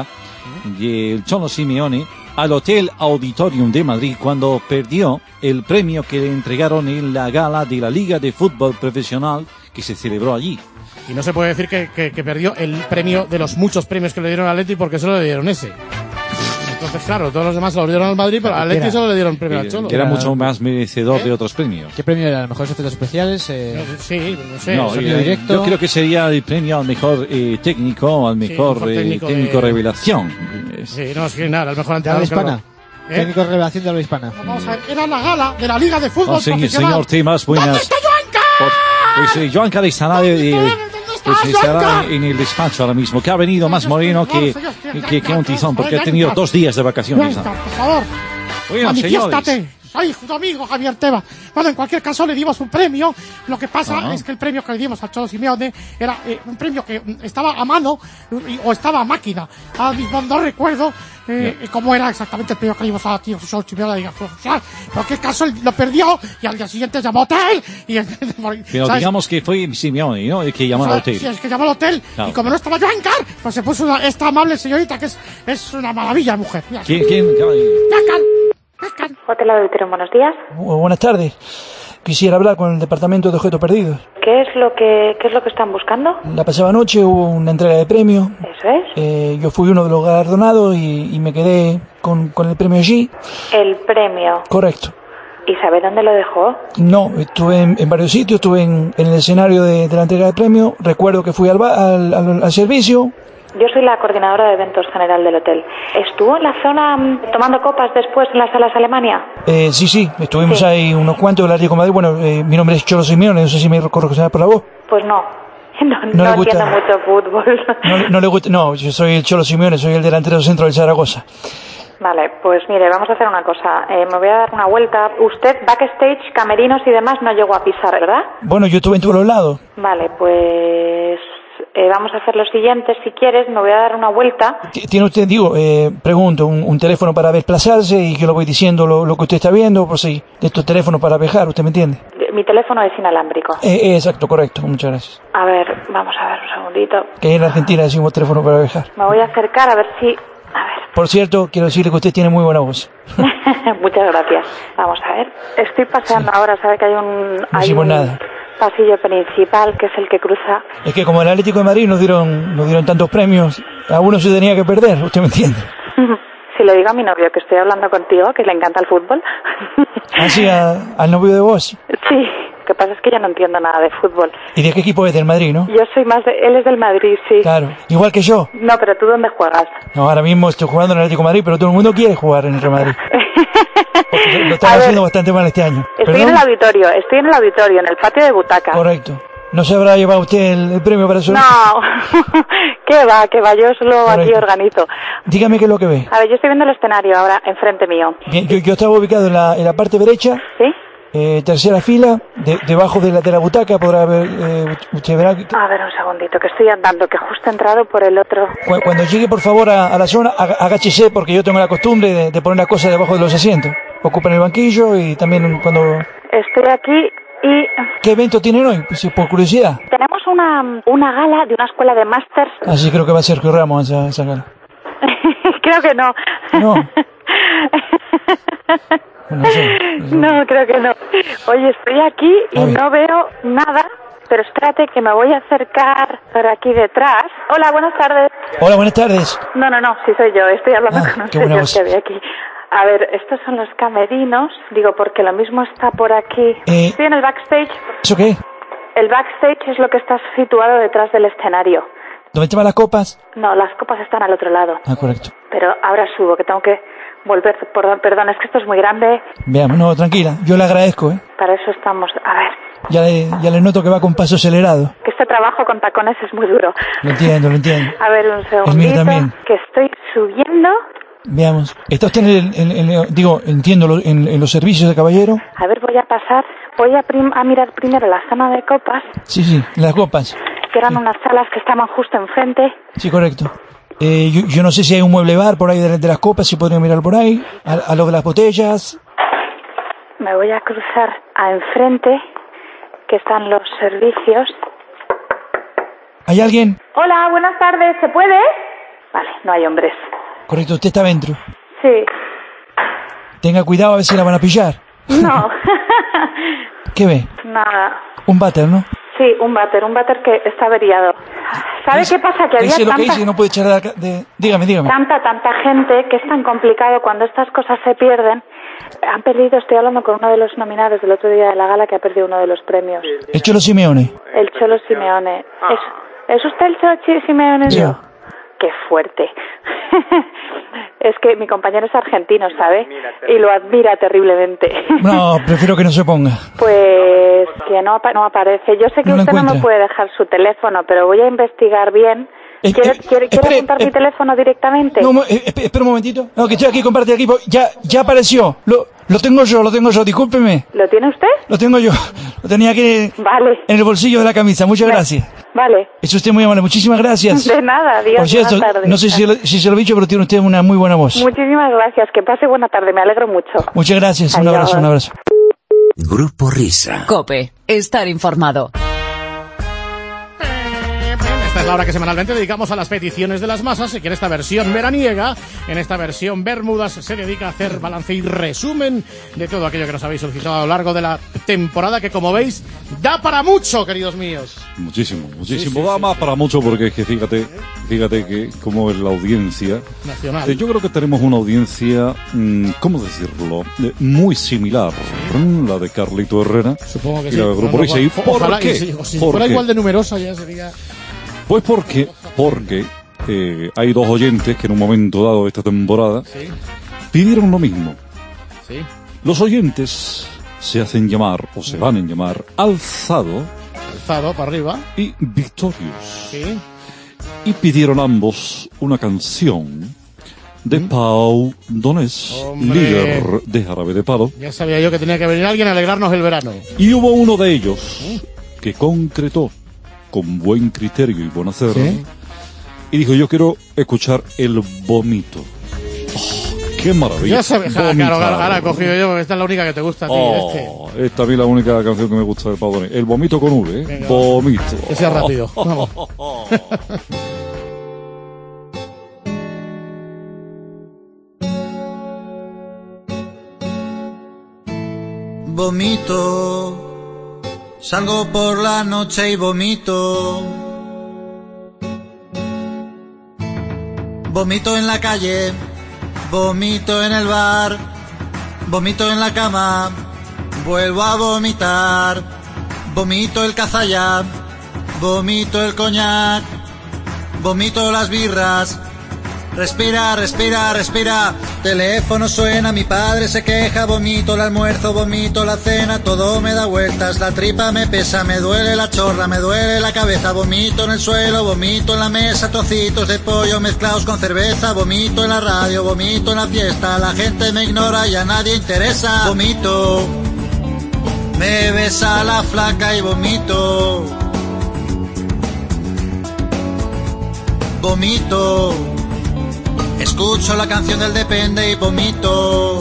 del Cholo Simeone al Hotel Auditorium de Madrid cuando perdió el premio que le entregaron en la gala de la Liga de Fútbol Profesional que se celebró allí. Y no se puede decir que, que, que perdió el premio de los muchos premios que le dieron al Atleti porque solo le dieron ese. Entonces, claro, todos los demás lo dieron al Madrid, pero al Atleti solo le dieron el premio al Cholo. Que era mucho más merecedor de otros premios. ¿Qué premio era? ¿Los mejores efectos especiales? Eh, sí, no sé. No, sonido eh, directo. yo creo que sería el premio al mejor eh, técnico, al mejor, mejor eh, técnico técnico, de- revelación. Sí, no, es que nada, el mejor de habla entrenador. hispana. ¿Eh? Técnico de revelación de habla hispana. Vamos a ver, era la gala de la Liga de Fútbol Oh, señor, Profesional. señor Temas, buenas. ¿Dónde está Joanca? Por- Pues eh, Joanca estará, de, de- pues, estará en el despacho ahora mismo, que ha venido más moreno que, que, que un tizón, porque ha tenido dos días de vacaciones. Joanca, por favor, Bueno, manifiéstate. señores. Soy tu amigo Javier Tebas. Bueno, en cualquier caso le dimos un premio. Lo que pasa Ajá. es que el premio que le dimos al Cholo Simeone era eh, un premio que mm, estaba a mano y- o estaba a máquina. Ahora mismo no recuerdo eh, cómo era exactamente el premio que le dimos a tío Cholo Simeone. Diga, o sea, en cualquier caso él lo perdió y al día siguiente llamó a hotel. Y, Pero ¿sabes? digamos que fue Simeone, ¿no? El que llamó O al sea, hotel. sí, es que llamó al hotel Claro. y como no estaba Joan Carr, pues se puso una, esta amable señorita que es, es una maravilla de mujer. Mira. ¿Quién? quién? Joan Carr. Hotel Auditorium, buenos días. Bu- Buenas tardes. Quisiera hablar con el departamento de objetos perdidos. ¿Qué es lo que qué es lo que están buscando? La pasada noche hubo una entrega de premio. Eso es. Eh, yo fui uno de los galardonados y, y me quedé con, con el premio allí. El premio. Correcto. ¿Y sabe dónde lo dejó? No, estuve en, en varios sitios, estuve en, en el escenario de, de la entrega de premio. Recuerdo que fui al, ba- al, al, al servicio. Yo soy la coordinadora de eventos general del hotel. ¿Estuvo en la zona mm, tomando copas después en las salas Alemania? Eh, sí, sí, estuvimos Sí. ahí unos cuantos del Atlético de Madrid. Bueno, eh, mi nombre es Cholo Simeone, no sé si me reconocerá por la voz. Pues no. No, No no le gusta. entiendo mucho fútbol. No, no le gusta, no, yo soy el Cholo Simeone, soy el delantero centro del Zaragoza. Vale, pues mire, vamos a hacer una cosa. Eh, me voy a dar una vuelta. Usted, backstage, camerinos y demás, no llegó a pisar, ¿verdad? Bueno, yo estuve en todos los lados. Vale, pues eh, vamos a hacer lo siguiente. Si quieres, me voy a dar una vuelta. T- ¿Tiene usted, digo, eh, pregunto, un, un teléfono para desplazarse y que lo voy diciendo lo, lo que usted está viendo, por si, de estos teléfonos para viajar, ¿usted me entiende? Mi teléfono es inalámbrico. Eh, eh, exacto, correcto, muchas gracias. A ver, vamos a ver un segundito. Que en Argentina decimos teléfono para viajar. Me voy a acercar a ver si... A ver, Por cierto, quiero decirle que usted tiene muy buena voz. muchas gracias. Vamos a ver. Estoy paseando ahora, sabe que hay un... No hay decimos un nada. pasillo principal que es el que cruza... Es que como el Atlético de Madrid nos dieron, nos dieron tantos premios, a uno se tenía que perder, ¿usted me entiende? Si le digo a mi novio que estoy hablando contigo, que le encanta el fútbol... Así a- al novio de vos. Sí, lo que pasa es que yo no entiendo nada de fútbol. ¿Y de qué equipo es? Del Madrid, ¿no? Yo soy más de... Él es del Madrid, sí. Claro, igual que yo. No, pero ¿tú dónde juegas? No, ahora mismo estoy jugando en el Atlético de Madrid, pero todo el mundo quiere jugar en el Real Madrid. Porque lo están A ver, haciendo bastante mal este año. Estoy ¿Perdón? en el auditorio, estoy en el auditorio, en el patio de butacas. Correcto. ¿No se habrá llevado usted el, el premio para eso? No, que va, que va, yo solo aquí Correcto. organizo. Dígame qué es lo que ve. A ver, yo estoy viendo el escenario ahora, enfrente mío. Bien, yo, yo estaba ubicado en la, en la parte derecha, ¿Sí? eh, tercera fila, de- debajo de la, de la butaca, podrá ver, eh, usted verá, que- A ver, un segundito, que estoy andando, que justo he entrado por el otro... cu- cuando llegue por favor a, a la zona, aga- agáchese porque yo tengo la costumbre de, de poner las cosas debajo de los asientos. Ocupan el banquillo y también cuando... Estoy aquí y... ¿Qué evento tienen hoy? Pues, por curiosidad. Tenemos una, una gala de una escuela de másters. Así creo que va a ser Sergio Ramos esa, esa gala. Creo que no. No. Bueno, no sé. No, creo que no. Oye, estoy aquí y A ver. no veo nada, pero espérate que me voy a acercar por aquí detrás. Hola, buenas tardes. Hola, buenas tardes. No, no, no, sí soy yo, estoy hablando Ah, con un qué buena señor voz. que había aquí. A ver, estos son los camerinos, digo, porque lo mismo está por aquí. Eh. Estoy en el backstage. ¿Eso qué? El backstage es lo que está situado detrás del escenario. ¿Dónde estaban las copas? No, las copas están al otro lado. Ah, correcto. Pero ahora subo, que tengo que volver. Perdón, perdón, es que esto es muy grande. Veamos, no, tranquila, yo le agradezco, ¿eh? Para eso estamos. A ver, Ya le, ya le noto que va con paso acelerado. que este trabajo con tacones es muy duro. Lo entiendo, lo entiendo. A ver, un El mío también. segundito, que estoy subiendo Veamos. ¿Está usted en, el, en, en digo, entiendo, lo- en, en los servicios de caballero? A ver, voy a pasar, voy a, prim- a mirar primero la zona de copas, Sí, sí, las copas. que eran unas salas que estaban justo enfrente. Sí, correcto. Eh, yo, yo no sé si hay un mueble bar por ahí de, de las copas, si podría mirar por ahí. A, a lo de las botellas. Me voy a cruzar a enfrente, que están los servicios. ¿Hay alguien? Hola, buenas tardes, ¿se puede? Vale, no hay hombres. Correcto, usted está adentro. Sí. Tenga cuidado a ver si la van a pillar. No. ¿Qué ve? Nada. Un váter, ¿no? Sí, un váter, un váter que está averiado. ¿Sabe qué pasa? Que había Dice lo que tanta, dice y no puede echar de, acá- de... Dígame, dígame. tanta, tanta gente que es tan complicado cuando estas cosas se pierden. Han perdido, estoy hablando con uno de los nominados del otro día de la gala que ha perdido uno de los premios. El Cholo Simeone. El Cholo Simeone. ¿Es, ¿es usted el Cholo Chi- Simeone? Yo. Qué fuerte. Es que mi compañero es argentino, ¿sabe? Y lo admira terriblemente. No, prefiero que no se ponga. Pues que no, apa- no aparece. Yo sé que No lo usted no me encuentra. puede dejar su teléfono, pero voy a investigar bien. Eh, ¿Quiere, eh, quiere, quiere espere, apuntar eh, mi teléfono directamente? No, mo- eh, esp- espera un momentito. No, que estoy aquí, comparte aquí. po- Ya, ya apareció. Lo, lo tengo yo, lo tengo yo. Discúlpeme. ¿Lo tiene usted? Lo tengo yo. Lo tenía aquí Vale. en el bolsillo de la camisa. Muchas gracias. Vale. Es usted muy amable. Muchísimas gracias. De nada, adiós. Por cierto, buenas tardes. no sé si, lo- si se lo he dicho, pero tiene usted una muy buena voz. Muchísimas gracias. Que pase buena tarde. Me alegro mucho. Muchas gracias. Un Adiós. abrazo, un abrazo. Grupo Risa. Cope, estar informado. Esta es la hora que semanalmente dedicamos a las peticiones de las masas y que en esta versión veraniega, en esta versión Bermudas, se dedica a hacer balance y resumen de todo aquello que nos habéis solicitado a lo largo de la temporada, que como veis, da para mucho, queridos míos. Muchísimo, muchísimo. Sí, sí, da sí, más sí. para mucho porque es que fíjate, fíjate que como es la audiencia. Nacional. Eh, Yo creo que tenemos una audiencia, mm, ¿cómo decirlo? Eh, muy similar. ¿no? La de Carlito Herrera. Supongo que y sí. la de Grupo No, no, Risa. ¿Y o- por ojalá, qué? y si, o si ¿Por fuera qué? igual de numerosa ya sería... Pues porque, porque eh, hay dos oyentes que en un momento dado de esta temporada Sí, pidieron lo mismo. sí. Los oyentes se hacen llamar, o se van a llamar, Alzado Alzado para arriba. y Victorious. Sí. Y pidieron ambos una canción de Pau Donés, Hombre. líder de Jarabe de Palo. Ya sabía yo que tenía que venir alguien a alegrarnos el verano. Y hubo uno de ellos que concretó con buen criterio y buen hacer ¿Sí? y dijo: yo quiero escuchar el vomito. Oh, ¡qué maravilla! Ya sabes, claro, Vomitar. claro, ahora he cogido yo, porque esta es la única que te gusta a ti. Este. Oh, es también la única canción que me gusta de Pau Donés. El vomito con V, ¿eh? Venga, Vomito. Que sea rápido. Vamos. Vomito, salgo por la noche y vomito. Vomito en la calle, vomito en el bar, vomito en la cama, vuelvo a vomitar. Vomito el cazalla, vomito el coñac, vomito las birras. Respira, respira, respira. Teléfono suena, mi padre se queja. Vomito el almuerzo, vomito la cena. Todo me da vueltas, la tripa me pesa. Me duele la chorra, me duele la cabeza. Vomito en el suelo, vomito en la mesa. Trocitos de pollo mezclados con cerveza. Vomito en la radio, vomito en la fiesta. La gente me ignora y a nadie interesa. Vomito, me besa la flaca y vomito. Vomito, escucho la canción del Depende y vomito.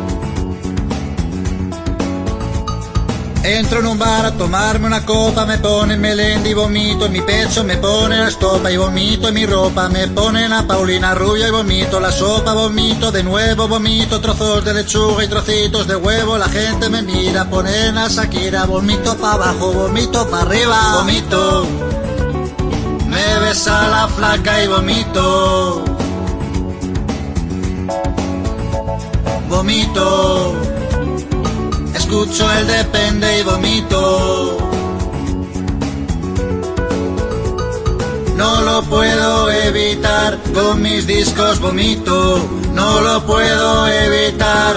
Entro en un bar a tomarme una copa, me ponen Melendi y vomito. En mi pecho me ponen la estopa y vomito en mi ropa. Me ponen a Paulina Rubio y vomito la sopa, vomito de nuevo, vomito trozos de lechuga y trocitos de huevo. La gente me mira, ponen a Shakira, vomito pa' abajo, vomito pa' arriba. Vomito, me besa la flaca y vomito. Vomito, escucho el Depende y vomito. No lo puedo evitar, con mis discos vomito. No lo puedo evitar,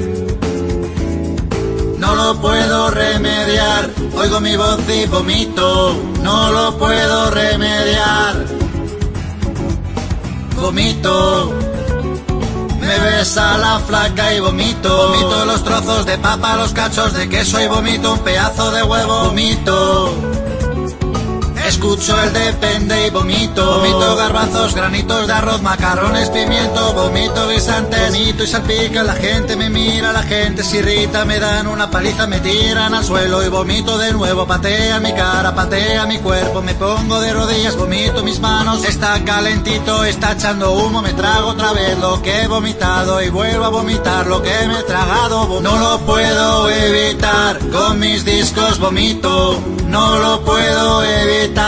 no lo puedo remediar. Oigo mi voz y vomito. No lo puedo remediar. Vomito, me besa la flaca y vomito. Vomito los trozos de papa, los cachos de queso y vomito un pedazo de huevo. Vomito. Escucho el depende y vomito. Vomito garbanzos, granitos de arroz, macarrones, pimiento. Vomito guisante, vomito y salpica. La gente me mira, la gente se irrita. Me dan una paliza, me tiran al suelo y vomito de nuevo. Patea mi cara, patea mi cuerpo. Me pongo de rodillas, vomito mis manos. Está calentito, está echando humo. Me trago otra vez lo que he vomitado y vuelvo a vomitar lo que me he tragado. No lo puedo evitar, con mis discos vomito. No lo puedo evitar.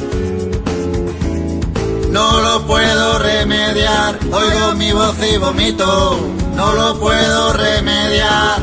No lo puedo remediar, oigo mi voz y vomito. No lo puedo remediar.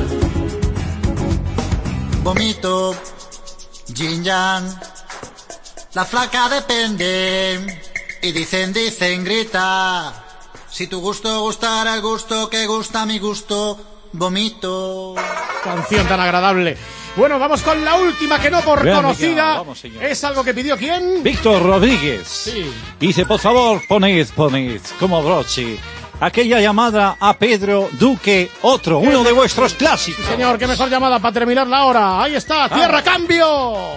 Vomito, yin yang. La flaca depende. Y dicen, dicen, grita. Si tu gusto gustara el gusto que gusta mi gusto, vomito. Canción tan agradable. Bueno, vamos con la última, que no por Vean, conocida. vamos, ¿Es algo que pidió quién? Víctor Rodríguez. Sí. Dice, por favor, poned, poned, como broche, aquella llamada a Pedro Duque, otro, uno de vuestros clásicos. Sí, señor, qué mejor llamada para terminar la hora. Ahí está, Tierra Cambio.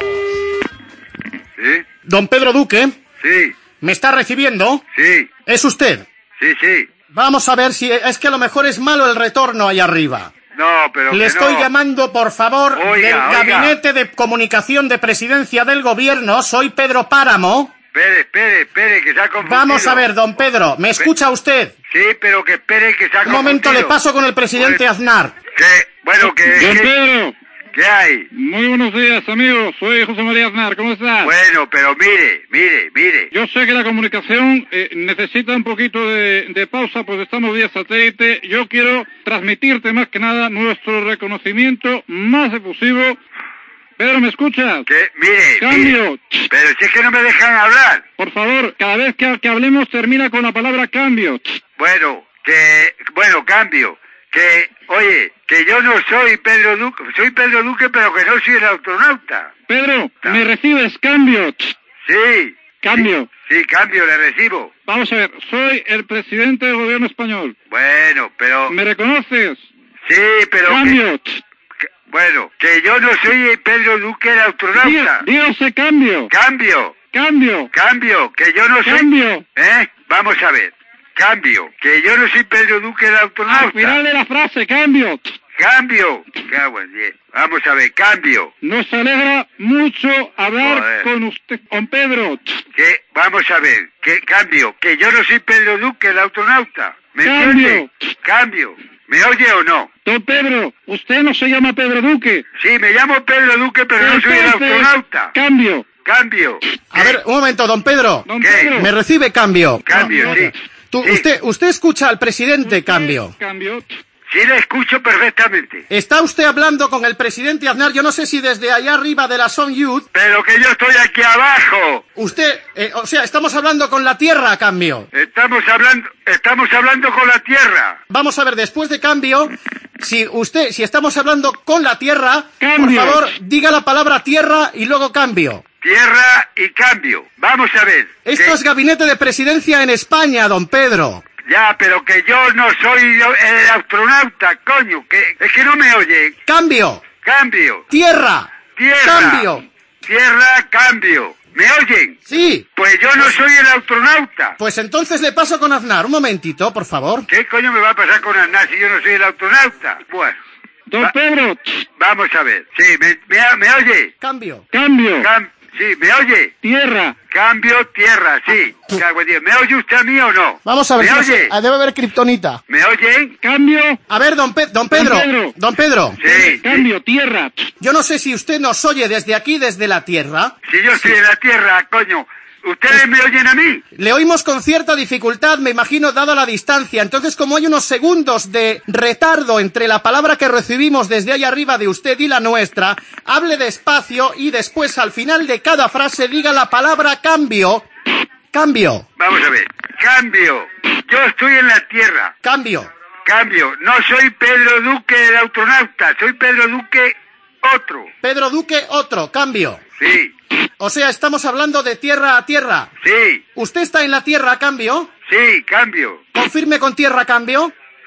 ¿Sí? Don Pedro Duque. Sí. ¿Me está recibiendo? Sí. ¿Es usted? Sí, sí. Vamos a ver si es que a lo mejor es malo el retorno ahí arriba. No, pero Le que estoy no. llamando, por favor, Oiga, del oiga. Gabinete de Comunicación de Presidencia del Gobierno. Soy Pedro Páramo. Espere, espere, espere, que se ha confundido. Vamos a ver, don Pedro, ¿me escucha usted? Sí, pero que espere, que se ha Un momento, le paso con el presidente Aznar. Que, bueno, que... Don que- Pedro. ¿Qué hay? Muy buenos días, amigos. Soy José María Aznar. ¿Cómo estás? Bueno, pero mire, mire, mire. Yo sé que la comunicación eh, necesita un poquito de, de pausa, pues estamos vía satélite. Yo quiero transmitirte más que nada nuestro reconocimiento más efusivo. Pedro, ¿me escuchas? Que, mire, Cambio. mire. Pero si es que no me dejan hablar. Por favor, cada vez que, que hablemos termina con la palabra cambio. Bueno, que... Bueno, cambio. Que, oye, que yo no soy Pedro Duque, soy Pedro Duque, pero que no soy el astronauta. Pedro, ¿me recibes? Cambio. Sí. Cambio. Sí, sí, cambio, le recibo. Vamos a ver, soy el presidente del gobierno español. Bueno, pero... ¿Me reconoces? Sí, pero... Cambio. Que, que- bueno, que yo no soy Pedro Duque, el astronauta. Dígase cambio. Cambio. Cambio. Cambio, que yo no soy... Cambio. ¿Eh? Vamos a ver. Cambio, que yo no soy Pedro Duque, el astronauta. Al final de la frase, cambio. Cambio. Cago en diez. Vamos a ver, cambio. Nos alegra mucho hablar Joder. con usted, con Pedro. Que, vamos a ver, que cambio, que yo no soy Pedro Duque, el astronauta. ¿Me Cambio. entiende? Cambio. ¿Me oye o no? Don Pedro, usted no se llama Pedro Duque. Sí, me llamo Pedro Duque, pero no soy el Entonces, astronauta. Cambio. Cambio. A ver, un momento, don Pedro. Don ¿Qué? Pedro. ¿Me recibe cambio? Cambio, sí. Tú- Sí. usted, usted escucha al presidente cambio. Cambio. Sí, le escucho perfectamente. Está usted hablando con el presidente Aznar, yo no sé si desde allá arriba de la Son Youth. Pero que yo estoy aquí abajo. Usted, eh, o sea, estamos hablando con la Tierra, cambio. Estamos hablando, estamos hablando con la Tierra. Vamos a ver, después de cambio, si usted, si estamos hablando con la Tierra, Cambio. por favor, diga la palabra Tierra y luego cambio. Tierra y cambio. Vamos a ver. Esto que- es gabinete de presidencia en España, don Pedro. Ya, pero que yo no soy yo- el astronauta, coño. Que es que no me oye. Cambio. Cambio. Tierra. Tierra. Cambio. Tierra, cambio. ¿Me oyen? Sí. Pues yo no soy el astronauta. Pues entonces le paso con Aznar. Un momentito, por favor. ¿Qué coño me va a pasar con Aznar si yo no soy el astronauta? Bueno. Don Va- Pedro. Vamos a ver. Sí, ¿me, me, me oye? Cambio. Cambio. Cam- sí, ¿me oye? Tierra. Cambio, tierra, sí. Cago en Dios. ¿Me oye usted a mí o no? Vamos a ver ¿Me si oye? ah, debe haber kriptonita. ¿Me oyen? Cambio. A ver, don, Pe- don Pedro. Don Pedro. Don Pedro. Sí. Cambio. Tierra. Yo no sé si usted nos oye desde aquí, desde la Tierra. Si yo estoy en la tierra, coño. ¿Ustedes me oyen a mí? Le oímos con cierta dificultad, me imagino, dado la distancia. Entonces, como hay unos segundos de retardo entre la palabra que recibimos desde ahí arriba de usted y la nuestra, hable despacio y después, al final de cada frase, diga la palabra cambio. Cambio. Vamos a ver. Cambio. Yo estoy en la tierra. Cambio. Cambio. No soy Pedro Duque el astronauta. Soy Pedro Duque otro. Pedro Duque, otro. Cambio. Sí. O sea, estamos hablando de tierra a tierra. Sí. ¿Usted está en la tierra a cambio? Sí, cambio. ¿Confirme con tierra a cambio?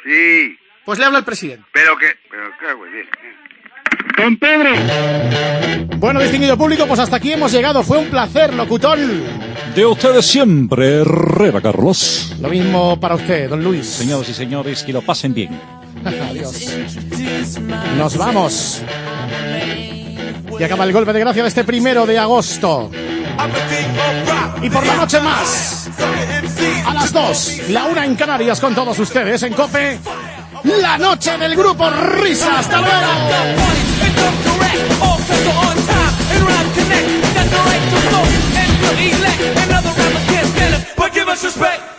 Sí. Pues le habla el presidente. Pero que... Pero cago en Dios. Don Pedro. Bueno, distinguido público, pues hasta aquí hemos llegado. Fue un placer, locutor. De ustedes siempre, Herrera Carlos. Lo mismo para usted, don Luis. Señoras y señores, que lo pasen bien. Adiós. Nos vamos. Y acaba el golpe de gracia de este primero de agosto. Y por la noche más. A las dos, la una en Canarias con todos ustedes en COPE. La noche del Grupo Risa. ¡Hasta luego! Another rapper can't stand it, but give us respect.